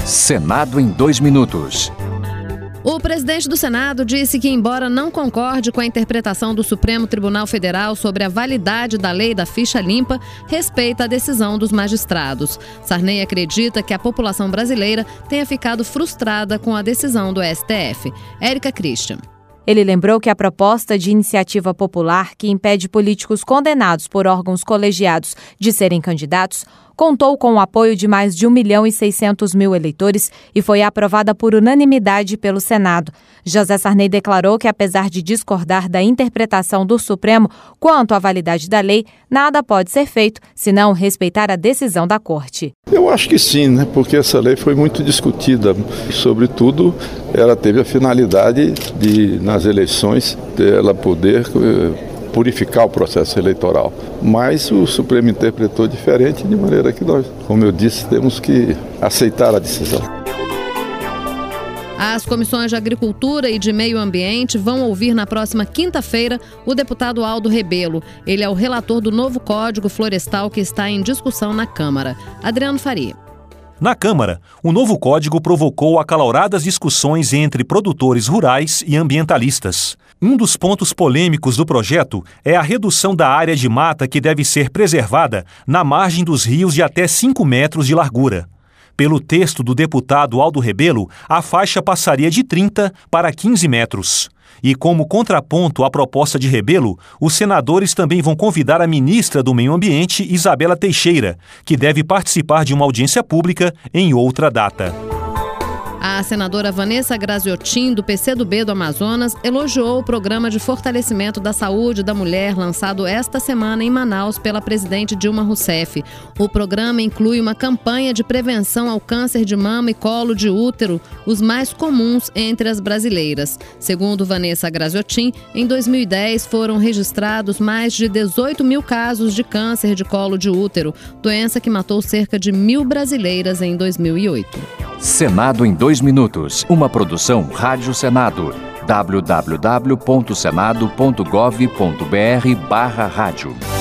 Senado em 2 minutos. O presidente do Senado disse que, embora não concorde com a interpretação do Supremo Tribunal Federal sobre a validade da lei da ficha limpa, respeita a decisão dos magistrados. Sarney acredita que a população brasileira tenha ficado frustrada com a decisão do STF. Érica Christian. Ele lembrou que a proposta de iniciativa popular que impede políticos condenados por órgãos colegiados de serem candidatos contou com o apoio de mais de 1.600.000 eleitores e foi aprovada por unanimidade pelo Senado. José Sarney declarou que, apesar de discordar da interpretação do Supremo quanto à validade da lei, nada pode ser feito se não respeitar a decisão da Corte. Eu acho que sim, porque essa lei foi muito discutida. Sobretudo, ela teve a finalidade de, nas eleições, ela poder purificar o processo eleitoral. Mas o Supremo interpretou diferente, de maneira que nós, como eu disse, temos que aceitar a decisão. As comissões de Agricultura e de Meio Ambiente vão ouvir na próxima quinta-feira o deputado Aldo Rebelo. Ele é o relator do novo Código Florestal que está em discussão na Câmara. Adriano Faria. Na Câmara, o novo código provocou acaloradas discussões entre produtores rurais e ambientalistas. Um dos pontos polêmicos do projeto é a redução da área de mata que deve ser preservada na margem dos rios de até 5 metros de largura. Pelo texto do deputado Aldo Rebelo, a faixa passaria de 30 para 15 metros. E como contraponto à proposta de Rebelo, os senadores também vão convidar a ministra do Meio Ambiente, Isabela Teixeira, que deve participar de uma audiência pública em outra data. A senadora Vanessa Graziotin, do PCdoB do Amazonas, elogiou o programa de fortalecimento da saúde da mulher lançado esta semana em Manaus pela presidente Dilma Rousseff. O programa inclui uma campanha de prevenção ao câncer de mama e colo de útero, os mais comuns entre as brasileiras. Segundo Vanessa Graziotin, em 2010 foram registrados mais de 18 mil casos de câncer de colo de útero, doença que matou cerca de 1.000 brasileiras em 2008. Senado em 2 minutos. Uma produção Rádio Senado. www.senado.gov.br/rádio.